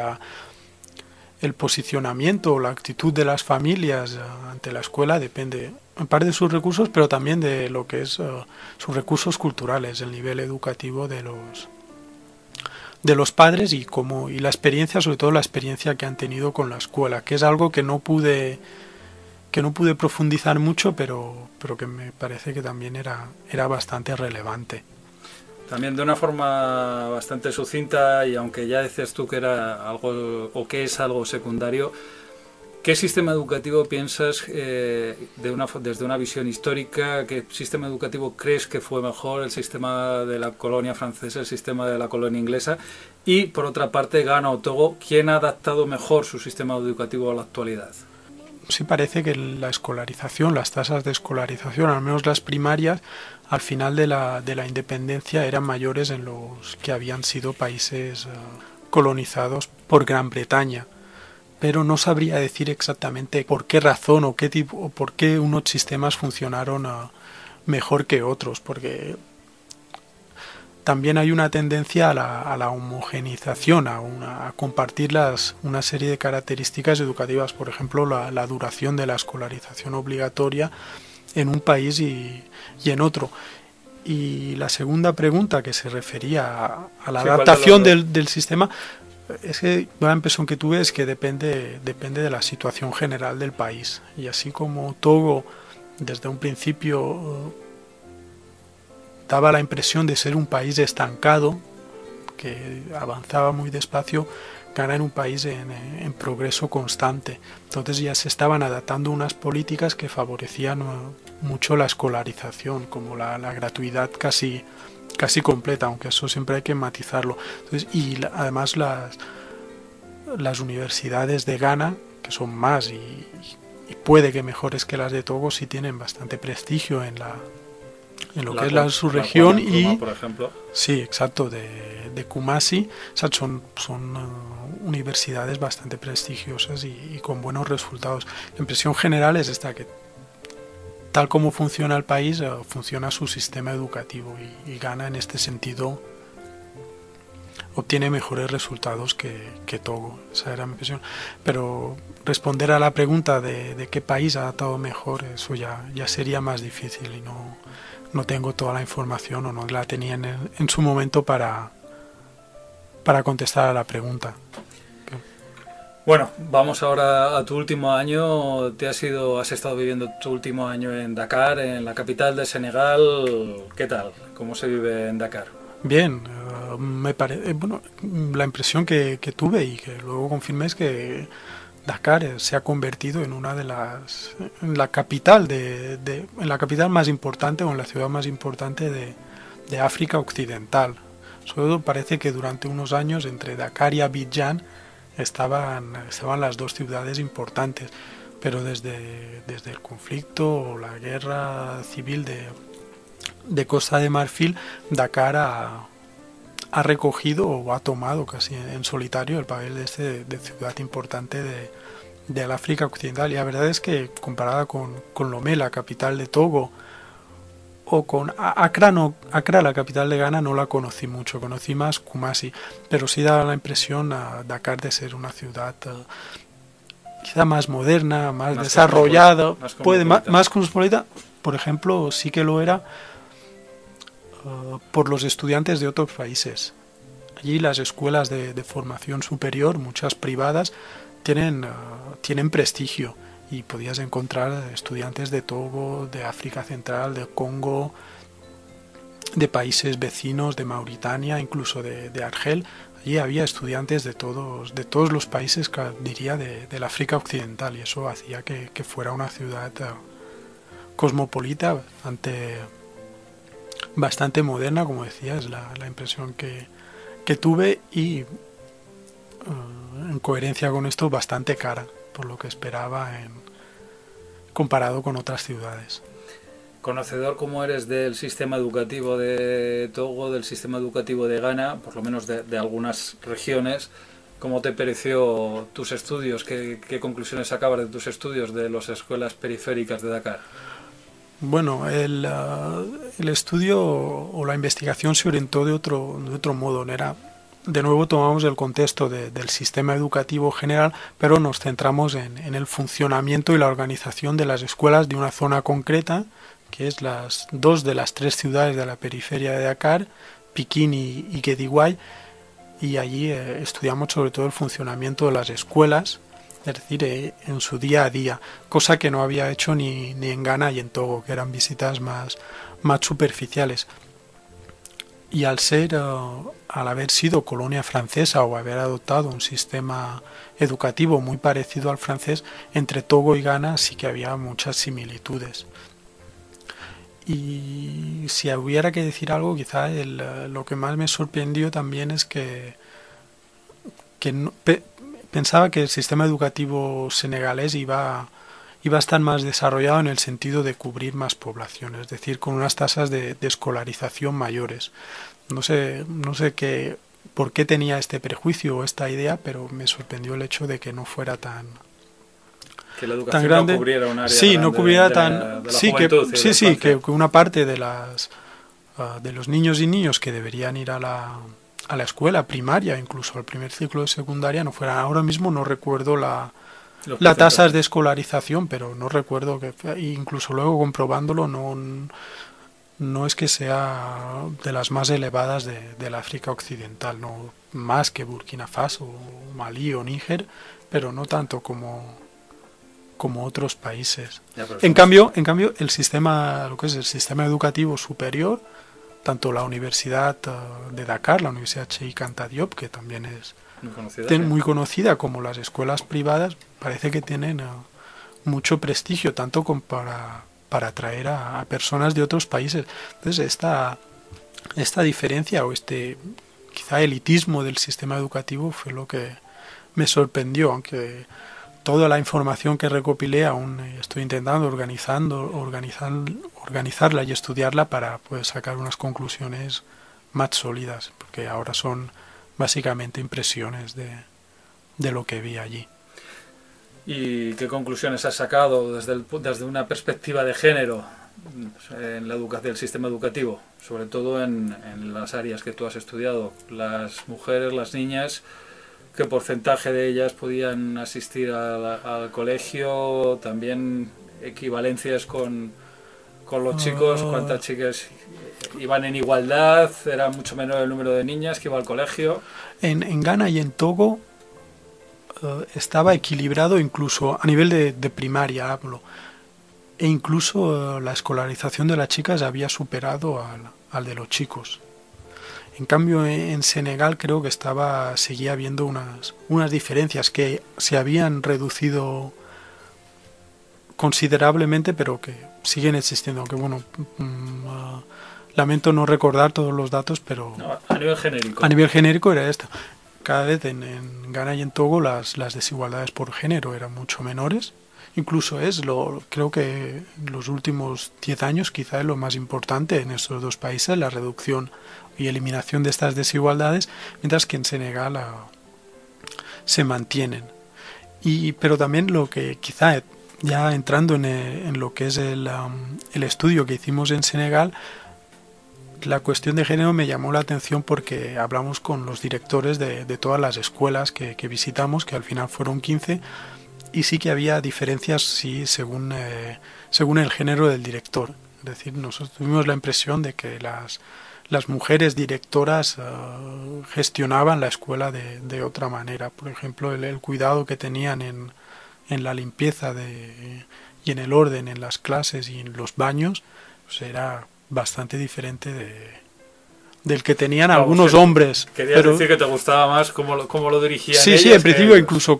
el posicionamiento o la actitud de las familias ante la escuela depende en parte de sus recursos, pero también de lo que es sus recursos culturales, el nivel educativo de los padres y la experiencia, sobre todo la experiencia que han tenido con la escuela, que es algo que no pude profundizar mucho, pero que me parece que también era bastante relevante. También de una forma bastante sucinta, y aunque ya decías tú que era algo o que es algo secundario, ¿qué sistema educativo piensas desde una visión histórica? ¿Qué sistema educativo crees que fue mejor? ¿El sistema de la colonia francesa, el sistema de la colonia inglesa? Y por otra parte, Ghana o Togo, ¿quién ha adaptado mejor su sistema educativo a la actualidad? Sí, parece que la escolarización, las tasas de escolarización, al menos las primarias, al final de la independencia eran mayores en los que habían sido países colonizados por Gran Bretaña. Pero no sabría decir exactamente por qué razón o por qué unos sistemas funcionaron mejor que otros, porque también hay una tendencia a la homogeneización, a compartir una serie de características educativas, por ejemplo, la duración de la escolarización obligatoria en un país y en otro. Y la segunda pregunta, que se refería a la adaptación del sistema, es que la impresión que tuve es que depende de la situación general del país. Y así como Togo desde un principio daba la impresión de ser un país estancado, que avanzaba muy despacio, Ghana era un país en progreso constante. Entonces ya se estaban adaptando unas políticas que favorecían mucho la escolarización, como la gratuidad casi completa, aunque eso siempre hay que matizarlo. Entonces, además las universidades de Ghana, que son más y puede que mejores que las de Togo, sí tienen bastante prestigio en lo que es su región. Y por ejemplo. Sí, exacto, de Kumasi. O sea, son universidades bastante prestigiosas y con buenos resultados. La impresión general es esta, que tal como funciona el país, funciona su sistema educativo, y Ghana en este sentido obtiene mejores resultados que Togo. Esa era mi impresión. Pero responder a la pregunta de qué país ha adaptado mejor, eso ya sería más difícil, y no tengo toda la información, o no la tenía en su momento para contestar a la pregunta. Bueno, vamos ahora a tu último año. Has estado viviendo tu último año en Dakar, en la capital de Senegal. ¿Qué tal? ¿Cómo se vive en Dakar? Bien, la impresión que tuve y que luego confirmé es que Dakar se ha convertido en la capital en la capital más importante, o en la ciudad más importante de África Occidental. Sobre todo parece que durante unos años entre Dakar y Abidjan estaban las dos ciudades importantes, pero desde el conflicto o la guerra civil de Costa de Marfil, Dakar ha recogido o ha tomado casi en solitario el papel de ciudad importante del África Occidental. Y la verdad es que comparada con Lomé, la capital de Togo, o con Accra, la capital de Ghana, no la conocí mucho, conocí más Kumasi, pero sí daba la impresión a Dakar de ser una ciudad quizá más moderna, más desarrollada, más cosmopolita. Por ejemplo, sí que lo era por los estudiantes de otros países. Allí las escuelas de formación superior, muchas privadas, tienen prestigio, y podías encontrar estudiantes de Togo, de África Central, de Congo, de países vecinos, de Mauritania, incluso de Argel. Allí había estudiantes de todos los países, diría, del África Occidental, y eso hacía que fuera una ciudad cosmopolita, bastante moderna, como decía, es la impresión que tuve, y en coherencia con esto, bastante cara, por lo que esperaba comparado con otras ciudades. Conocedor como eres del sistema educativo de Togo, del sistema educativo de Ghana, por lo menos de algunas regiones, ¿cómo te pareció tus estudios? ¿Qué conclusiones sacabas de tus estudios de las escuelas periféricas de Dakar? Bueno, el estudio o la investigación se orientó de otro modo. De nuevo tomamos el contexto del sistema educativo general, pero nos centramos en el funcionamiento y la organización de las escuelas de una zona concreta, que es las dos de las tres ciudades de la periferia de Dakar, Pikin y Guédiawaye, y allí estudiamos sobre todo el funcionamiento de las escuelas, es decir, en su día a día, cosa que no había hecho ni en Ghana y en Togo, que eran visitas más superficiales. Y al haber sido colonia francesa, o haber adoptado un sistema educativo muy parecido al francés, entre Togo y Ghana sí que había muchas similitudes. Y si hubiera que decir algo, quizá lo que más me sorprendió también es que pensaba que el sistema educativo senegalés iba a estar más desarrollado en el sentido de cubrir más población, es decir, con unas tasas de escolarización mayores. No sé por qué tenía este prejuicio o esta idea, pero me sorprendió el hecho de que no fuera tan grande. Que la educación no cubriera un área sí, grande no cubriera de tan... la sí, juventud, que una parte de de los niños y niños que deberían ir a la escuela primaria, incluso al primer ciclo de secundaria, no fueran. Ahora mismo no recuerdo las tasas de escolarización, pero no recuerdo que, incluso luego comprobándolo, no es que sea de las más elevadas del África Occidental, no más que Burkina Faso, Malí o Níger, pero no tanto como otros países. En cambio, el sistema, lo que es el sistema educativo superior, tanto la Universidad de Dakar, la Universidad Cheikh Anta Diop, que también es muy conocida, como las escuelas privadas, parece que tienen mucho prestigio, tanto como para atraer a personas de otros países. Entonces esta diferencia o quizá elitismo del sistema educativo fue lo que me sorprendió, aunque toda la información que recopilé aún estoy intentando organizarla y estudiarla para poder sacar unas conclusiones más sólidas, porque ahora son básicamente impresiones de lo que vi allí. ¿Y qué conclusiones has sacado desde una perspectiva de género en la educación del sistema educativo, sobre todo en las áreas que tú has estudiado? Las mujeres, las niñas, ¿qué porcentaje de ellas podían asistir al colegio? También equivalencias con los chicos, ¿cuántas chicas iban en igualdad? ¿Era mucho menor el número de niñas que iba al colegio? En Ghana y en Togo estaba equilibrado, incluso a nivel de primaria hablo, e incluso la escolarización de las chicas había superado al de los chicos. En cambio en Senegal creo que seguía habiendo unas diferencias que se habían reducido considerablemente, pero que siguen existiendo, aunque lamento no recordar todos los datos, pero no, a nivel genérico era esto. Cada vez en Ghana y en Togo las desigualdades por género eran mucho menores. Incluso creo que los últimos 10 años quizá es lo más importante en estos dos países, la reducción y eliminación de estas desigualdades, mientras que en Senegal se mantienen. Pero también lo que quizá, ya entrando en lo que es el estudio que hicimos en Senegal, la cuestión de género me llamó la atención porque hablamos con los directores de todas las escuelas que visitamos, que al final fueron 15, y sí que había diferencias según el género del director. Es decir, nosotros tuvimos la impresión de que las mujeres directoras gestionaban la escuela de otra manera. Por ejemplo, el cuidado que tenían en la limpieza y en el orden en las clases y en los baños, pues era bastante diferente del que tenían algunos hombres. Querías decir que te gustaba más cómo lo dirigían ellas. Sí, en principio incluso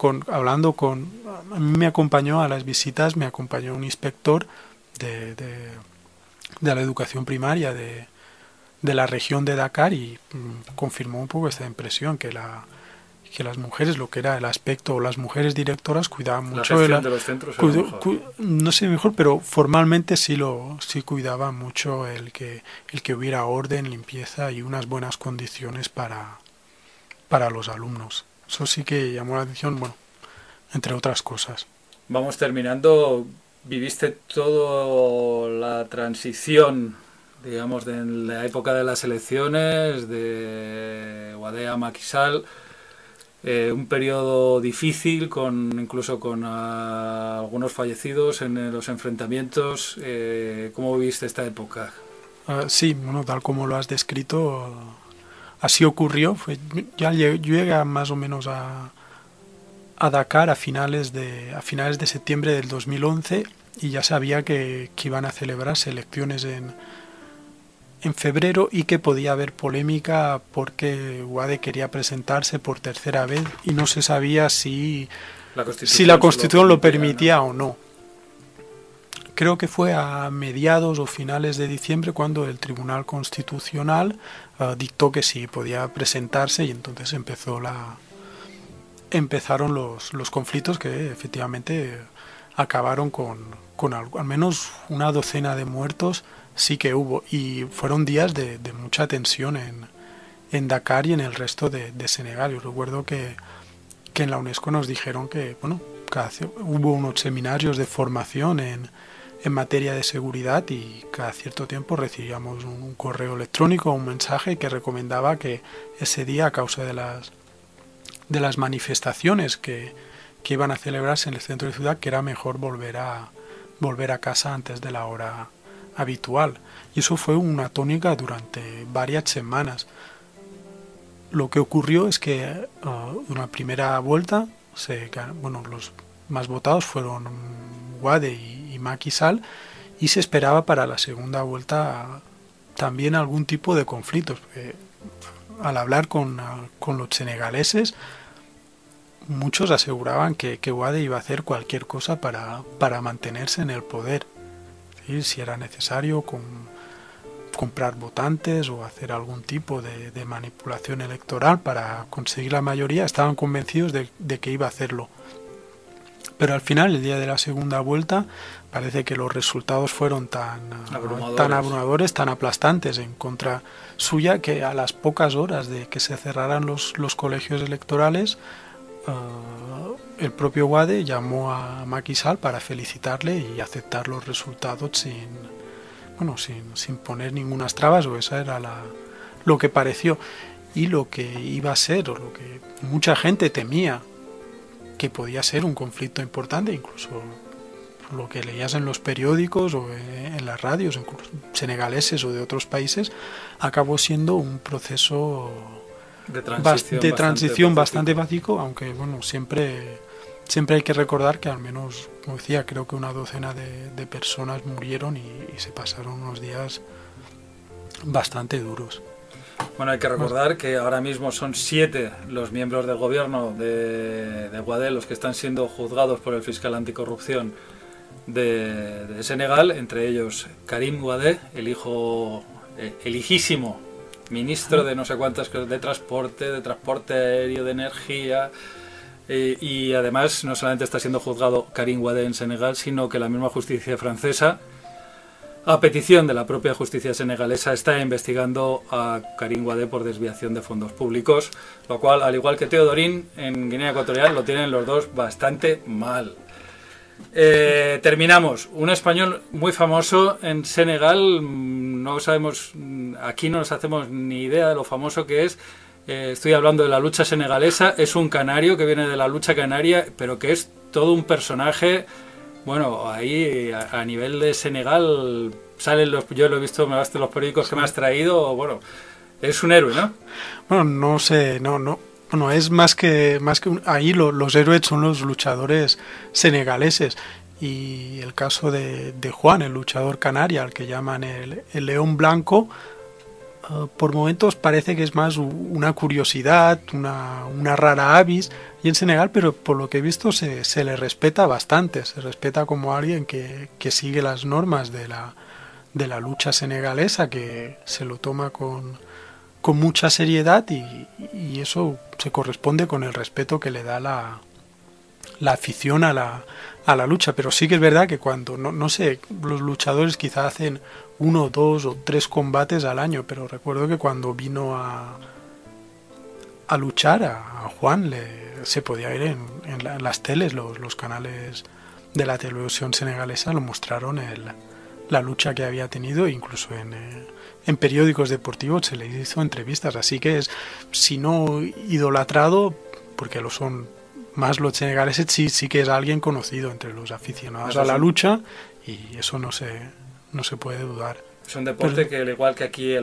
a mí me acompañó a las visitas, me acompañó un inspector de la educación primaria de la región de Dakar y confirmó un poco esta impresión, que las mujeres, lo que era el aspecto, las mujeres directoras cuidaban mucho de los centros. No sé mejor, pero formalmente sí cuidaban mucho el que hubiera orden, limpieza y unas buenas condiciones para los alumnos. Eso sí que llamó la atención, entre otras cosas. Vamos terminando. ¿Viviste toda la transición, digamos, de la época de las elecciones, de Wade a Macky Sall? Un periodo difícil, incluso con algunos fallecidos en los enfrentamientos. ¿Cómo viviste esta época? Sí, tal como lo has descrito, así ocurrió. Yo llegué más o menos a Dakar a finales de septiembre del 2011 y ya sabía que iban a celebrarse elecciones en febrero y que podía haber polémica porque Wade quería presentarse por tercera vez y no se sabía si la Constitución lo permitía o no. Creo que fue a mediados o finales de diciembre cuando el Tribunal Constitucional dictó que sí podía presentarse y entonces empezaron los conflictos que efectivamente acabaron con al menos una docena de muertos. Sí que hubo, y fueron días de mucha tensión en Dakar y en el resto de Senegal. Yo recuerdo que en la UNESCO nos dijeron que hubo unos seminarios de formación en materia de seguridad, y cada cierto tiempo recibíamos un correo electrónico o un mensaje que recomendaba que ese día, a causa de las manifestaciones que iban a celebrarse en el centro de ciudad, que era mejor volver a casa antes de la hora habitual. Y eso fue una tónica durante varias semanas. Lo que ocurrió es que una primera vuelta, los más votados fueron Wade y Macky Sall, y se esperaba para la segunda vuelta también algún tipo de conflictos. Al hablar con los senegaleses, muchos aseguraban que Wade iba a hacer cualquier cosa para mantenerse en el poder. Es decir, si era necesario comprar votantes o hacer algún tipo de manipulación electoral para conseguir la mayoría, estaban convencidos de que iba a hacerlo. Pero al final, el día de la segunda vuelta, parece que los resultados fueron tan abrumadores, tan aplastantes en contra suya, que a las pocas horas de que se cerraran los colegios electorales, el propio Wade llamó a Macky Sall para felicitarle y aceptar los resultados sin poner ninguna trabas, o esa era lo que pareció. Y lo que iba a ser, o lo que mucha gente temía que podía ser un conflicto importante, incluso lo que leías en los periódicos o en las radios, incluso senegaleses o de otros países, acabó siendo un proceso de transición bastante pacífico, aunque siempre hay que recordar que al menos, como decía, creo que una docena de personas murieron y se pasaron unos días bastante duros. Bueno, hay que recordar que ahora mismo son 7 los miembros del gobierno de Wade los que están siendo juzgados por el fiscal anticorrupción de Senegal, entre ellos Karim Wade, el hijísimo ministro de no sé cuántas cosas, de transporte aéreo, de energía, y además no solamente está siendo juzgado Karim Wade en Senegal, sino que la misma justicia francesa, a petición de la propia justicia senegalesa, está investigando a Karim Wade por desviación de fondos públicos, lo cual, al igual que Teodorín en Guinea Ecuatorial, lo tienen los dos bastante mal. Terminamos. Un español muy famoso en Senegal, no sabemos, aquí no nos hacemos ni idea de lo famoso que es. Estoy hablando de la lucha senegalesa. Es un canario que viene de la lucha canaria, pero que es todo un personaje. Bueno, ahí a nivel de Senegal salen yo lo he visto, me gasté los periódicos que me has traído. Bueno, es un héroe, ¿no? Bueno, no sé, no. Bueno, es más que ahí los héroes son los luchadores senegaleses, y el caso de Juan, el luchador canario, al que llaman el león blanco, por momentos parece que es más una curiosidad, una rara avis y en Senegal, pero por lo que he visto se le respeta bastante, se respeta como alguien que sigue las normas de la lucha senegalesa, que se lo toma con mucha seriedad, y eso se corresponde con el respeto que le da la afición a la lucha. Pero sí que es verdad que cuando, no sé, los luchadores quizá hacen 1, 2 o 3 combates al año, pero recuerdo que cuando vino a luchar a Juan se podía ver en las teles, los canales de la televisión senegalesa lo mostraron la lucha que había tenido, incluso en periódicos deportivos se le hizo entrevistas, así que es, si no idolatrado, porque lo son más los senegaleses, sí que es alguien conocido entre los aficionados a la lucha, y eso no se puede dudar. Es un deporte que, al igual que aquí,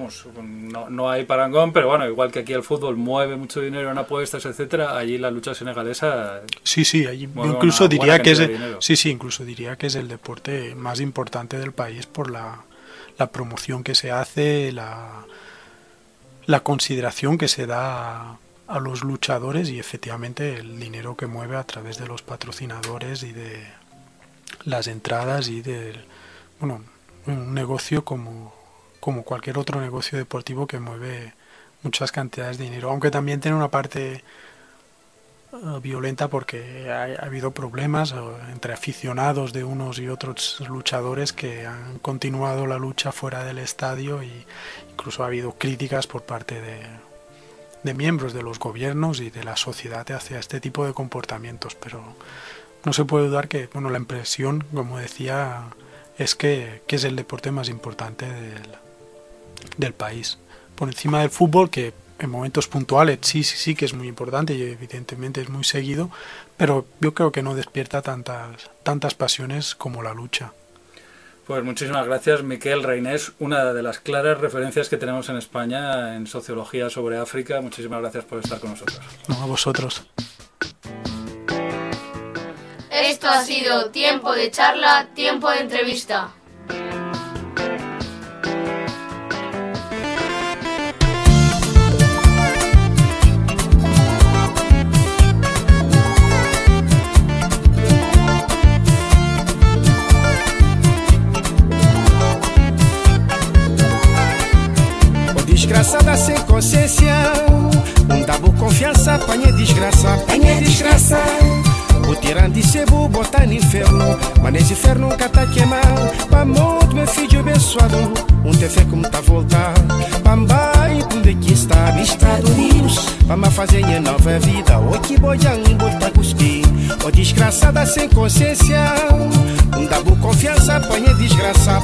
no hay parangón, pero bueno, igual que aquí el fútbol mueve mucho dinero en apuestas, etcétera, allí la lucha senegalesa. Sí, allí incluso diría que incluso diría que es el deporte más importante del país por la promoción que se hace, la consideración que se da a los luchadores, y efectivamente el dinero que mueve a través de los patrocinadores y de las entradas y un negocio como cualquier otro negocio deportivo que mueve muchas cantidades de dinero, aunque también tiene una parte violenta, porque ha habido problemas entre aficionados de unos y otros luchadores que han continuado la lucha fuera del estadio, y incluso ha habido críticas por parte de miembros de los gobiernos y de la sociedad hacia este tipo de comportamientos. Pero no se puede dudar que la impresión, como decía, es que es el deporte más importante del país. Por encima del fútbol, que en momentos puntuales sí que es muy importante y evidentemente es muy seguido, pero yo creo que no despierta tantas pasiones como la lucha. Pues muchísimas gracias, Miquel Reinés, una de las claras referencias que tenemos en España en sociología sobre África. Muchísimas gracias por estar con nosotros. No, a vosotros. Esto ha sido Tiempo de Charla, Tiempo de Entrevista. Desgraçada sem consciência, dá boa confiança, apanha desgraça, o tirante de sebo bota no inferno, mas nesse inferno nunca tá queimado. Pra morto meu filho abençoado, te fé como tá voltar. Pambai, onde que está, Estados Unidos, pra me fazer minha nova vida. O que boiang bota cuspir, o desgraçada sem consciência, dá boa confiança, apanha desgraça,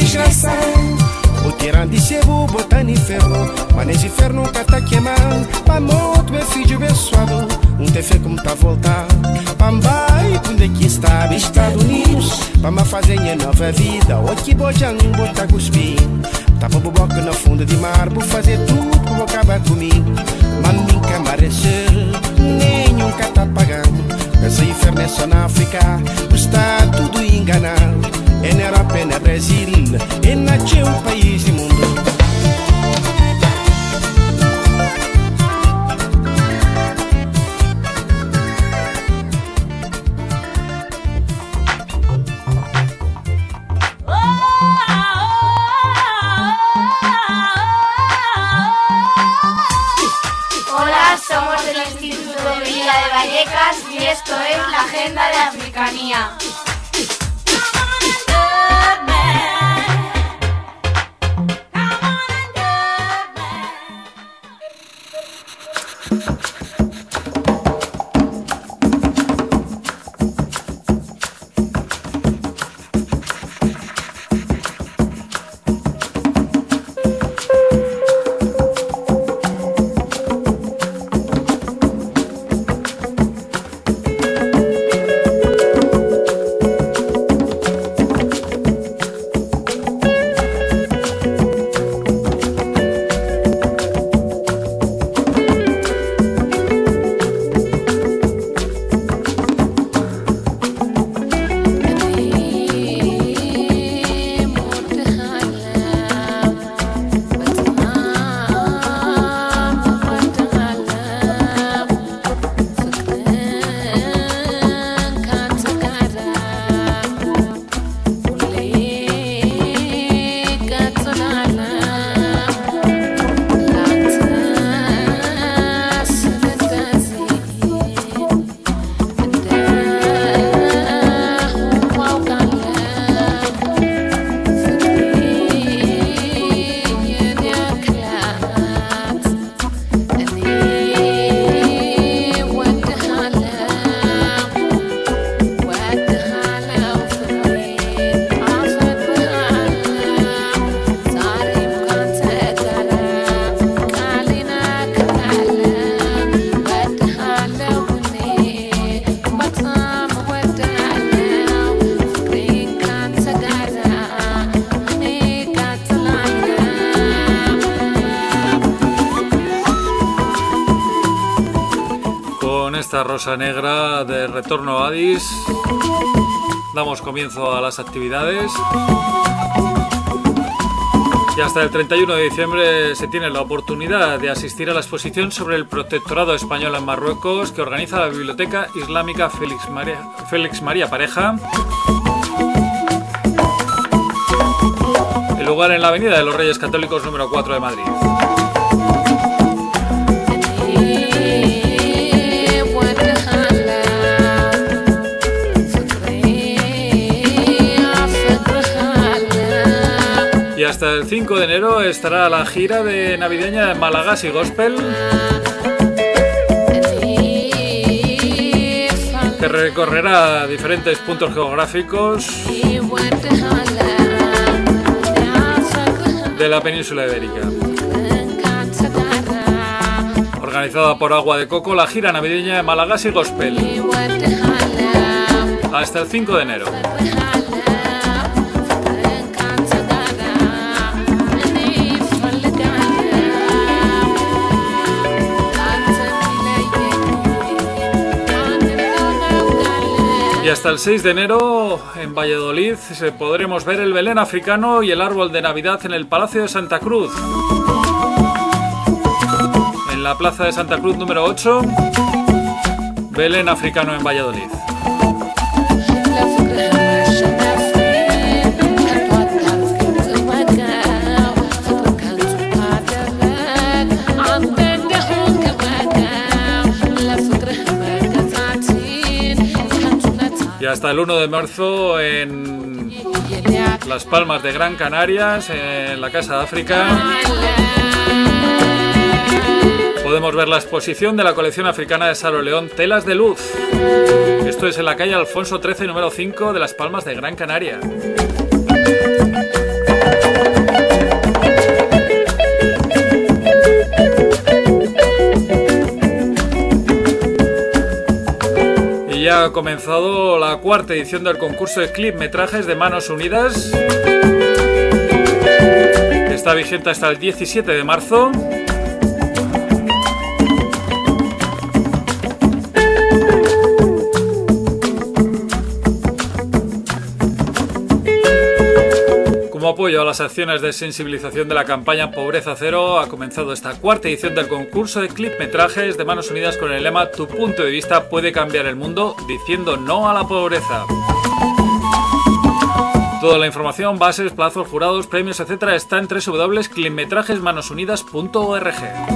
o tirante de sebo bota no inferno, mas nesse inferno nunca tá queimado. Pra morto meu filho abençoado, te fé como tá voltar. Pambai, onde que está, Estados Unidos, pra me fazer minha nova vida. O que boiang bota cuspir, tapa boboca no fundo de mar, vou fazer tudo que vou acabar comigo. Mas nunca mereceu, nenhum cá tá pagando. Esse inferno é só na África, está tudo enganado. É na Europa, é na Brasil, é na um país do mundo. Hola, somos del Instituto de Villa de Vallecas y esto es la Agenda de Africanía. Esta Rosa Negra de retorno a Addis, damos comienzo a las actividades y hasta el 31 de diciembre se tiene la oportunidad de asistir a la exposición sobre el protectorado español en Marruecos que organiza la Biblioteca Islámica Félix María Pareja. El lugar en la Avenida de los Reyes Católicos número 4 de Madrid. Y hasta el 5 de enero estará la gira de navideña de Malagasy Gospel, que recorrerá diferentes puntos geográficos la península ibérica. Organizada por Agua de Coco, la gira navideña de Malagasy Gospel. Hasta el 5 de enero. Y hasta el 6 de enero en Valladolid podremos ver el Belén africano y el árbol de Navidad en el Palacio de Santa Cruz. En la Plaza de Santa Cruz número 8, Belén africano en Valladolid. Y hasta el 1 de marzo en Las Palmas de Gran Canarias, en la Casa de África, podemos ver la exposición de la colección africana de Saro León, Telas de Luz. Esto es en la calle Alfonso XIII, número 5 de Las Palmas de Gran Canaria. Y ya ha comenzado la cuarta edición del concurso de clipmetrajes de Manos Unidas, que está vigente hasta el 17 de marzo. Como apoyo a las acciones de sensibilización de la campaña Pobreza Cero, ha comenzado esta cuarta edición del concurso de clipmetrajes de Manos Unidas con el lema "Tu punto de vista puede cambiar el mundo diciendo no a la pobreza". Toda la información, bases, plazos, jurados, premios, etc. está en www.clipmetrajesmanosunidas.org.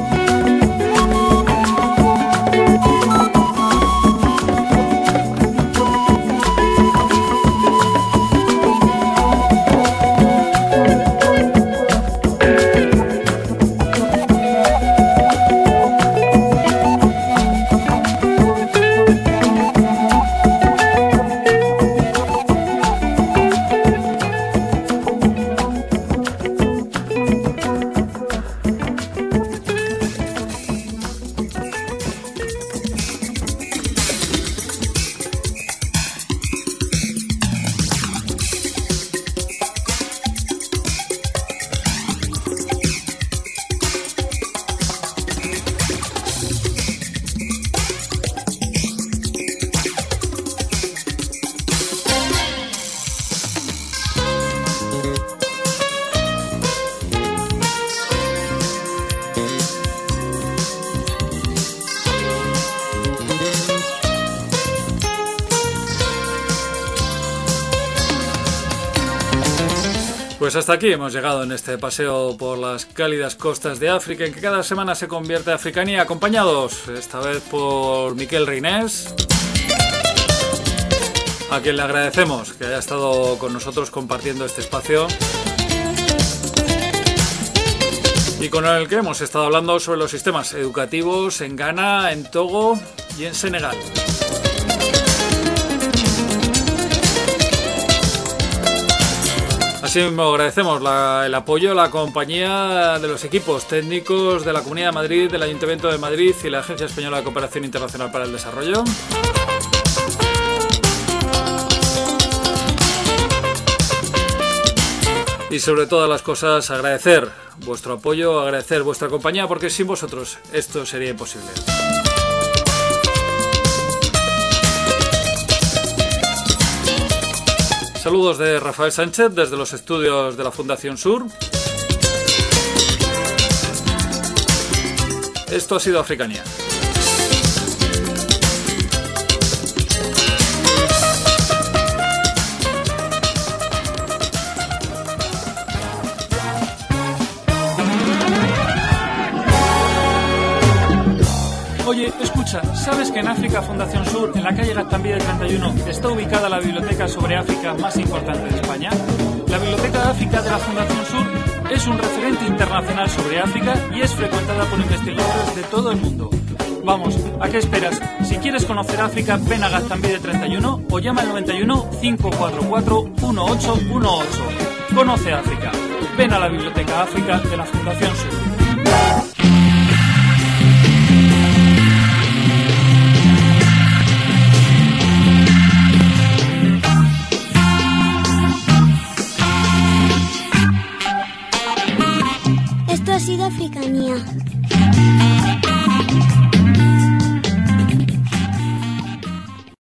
Pues hasta aquí hemos llegado en este paseo por las cálidas costas de África, en que cada semana se convierte en Africanía, acompañados esta vez por Miquel Reinés, a quien le agradecemos que haya estado con nosotros compartiendo este espacio, y con el que hemos estado hablando sobre los sistemas educativos en Ghana, en Togo y en Senegal. Asimismo, agradecemos el apoyo, la compañía de los equipos técnicos de la Comunidad de Madrid, del Ayuntamiento de Madrid y la Agencia Española de Cooperación Internacional para el Desarrollo. Y sobre todas las cosas, agradecer vuestro apoyo, agradecer vuestra compañía, porque sin vosotros esto sería imposible. Saludos de Rafael Sánchez desde los estudios de la Fundación Sur. Esto ha sido Africanía. Oye, escucha, ¿sabes que en África Fundación Sur, en la calle Gaztambide 31, está ubicada la biblioteca sobre África más importante de España? La Biblioteca de África de la Fundación Sur es un referente internacional sobre África y es frecuentada por investigadores de todo el mundo. Vamos, ¿a qué esperas? Si quieres conocer África, ven a Gaztambide 31 o llama al 91 544 1818. Conoce África. Ven a la Biblioteca África de la Fundación Sur. Esto ha sido Africanía.